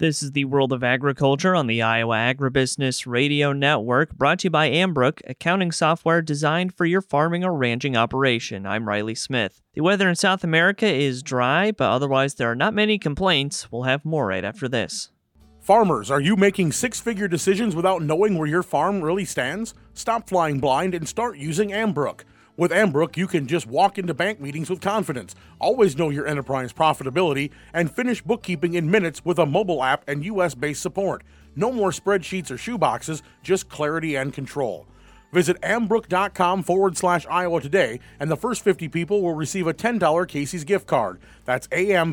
This is the World of Agriculture on the Iowa Agribusiness Radio Network, brought to you by Ambrook, accounting software designed for your farming or ranching operation. I'm Riley Smith. The weather in South America is dry, but otherwise there are not many complaints. We'll have more right after this. Farmers, are you making six-figure decisions without knowing where your farm really stands? Stop flying blind and start using Ambrook. With Ambrook, you can just walk into bank meetings with confidence, always know your enterprise profitability, and finish bookkeeping in minutes with a mobile app and US-based support. No more spreadsheets or shoeboxes, just clarity and control. Visit ambrook.com/Iowa today, and the first 50 people will receive a $10 Casey's gift card. That's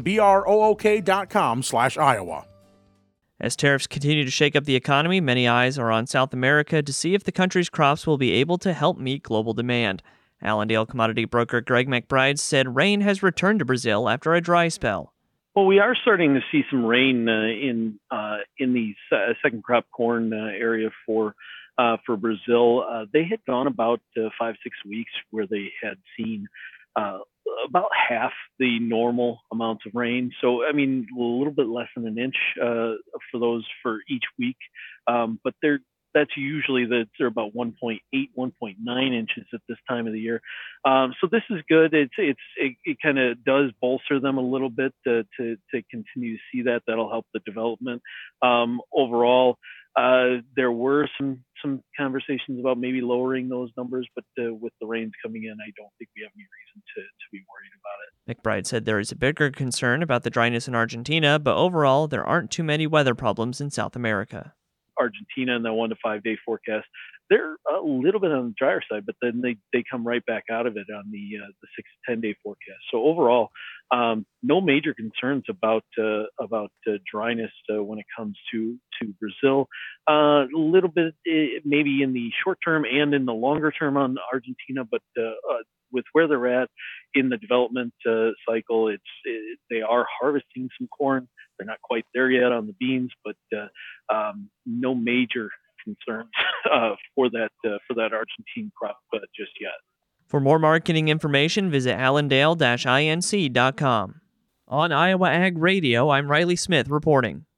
ambrook.com/Iowa. As tariffs continue to shake up the economy, many eyes are on South America to see if the country's crops will be able to help meet global demand. Allendale commodity broker Greg McBride said rain has returned to Brazil after a dry spell. Well, we are starting to see some rain in the second crop corn area for Brazil. They had gone about 5-6 weeks where they had seen about half the normal amounts of rain. So, I mean, a little bit less than an inch for each week. But that's usually they're about 1.8, 1.9 inches at this time of the year. So this is good. It kind of does bolster them a little bit to continue to see that. That'll help the development. Overall, there were some conversations about maybe lowering those numbers, but with the rains coming in, I don't think we have any reason to be worried about it. McBride said there is a bigger concern about the dryness in Argentina, but overall, there aren't too many weather problems in South America. Argentina in the 1 to 5 day forecast, they're a little bit on the drier side, but then they come right back out of it on the 6 to 10 day forecast. So overall, no major concerns about dryness when it comes to Brazil. A little bit maybe in the short term and in the longer term on Argentina, but with where they're at in the development cycle, they are harvesting some corn. They're not quite there yet on the beans, but no major concerns for that Argentine crop just yet. For more marketing information, visit allendale-inc.com. On Iowa Ag Radio, I'm Riley Smith reporting.